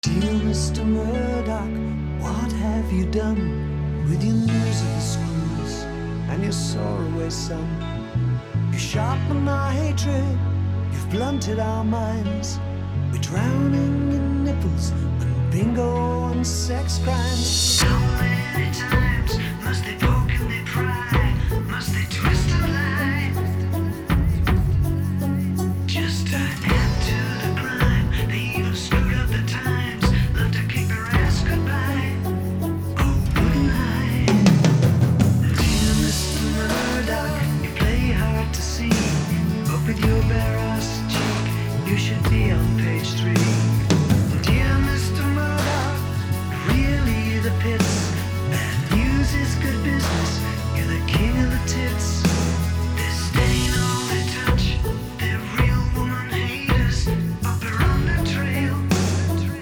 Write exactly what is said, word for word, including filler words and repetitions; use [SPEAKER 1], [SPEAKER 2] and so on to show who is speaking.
[SPEAKER 1] Dear mister Murdoch, what have you done with your news of the screws and your Soraway son? You sharpen our hatred, you've blunted our minds. We're drowning in nipples and bingo and sex crimes.